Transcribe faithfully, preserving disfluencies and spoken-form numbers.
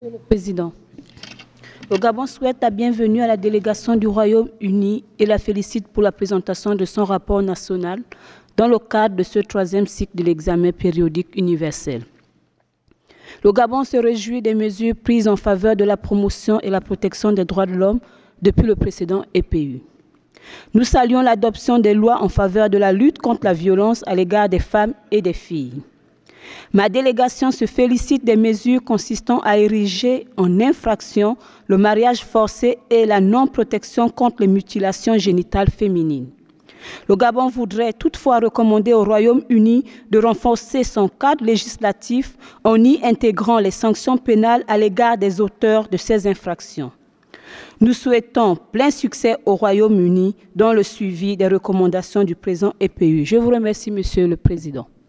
Monsieur le Président, le Gabon souhaite la bienvenue à la délégation du Royaume-Uni et la félicite pour la présentation de son rapport national dans le cadre de ce troisième cycle de l'examen périodique universel. Le Gabon se réjouit des mesures prises en faveur de la promotion et la protection des droits de l'homme depuis le précédent E P U. Nous saluons l'adoption des lois en faveur de la lutte contre la violence à l'égard des femmes et des filles. Ma délégation se félicite des mesures consistant à ériger en infraction le mariage forcé et la non-protection contre les mutilations génitales féminines. Le Gabon voudrait toutefois recommander au Royaume-Uni de renforcer son cadre législatif en y intégrant les sanctions pénales à l'égard des auteurs de ces infractions. Nous souhaitons plein succès au Royaume-Uni dans le suivi des recommandations du présent E P U. Je vous remercie, Monsieur le Président.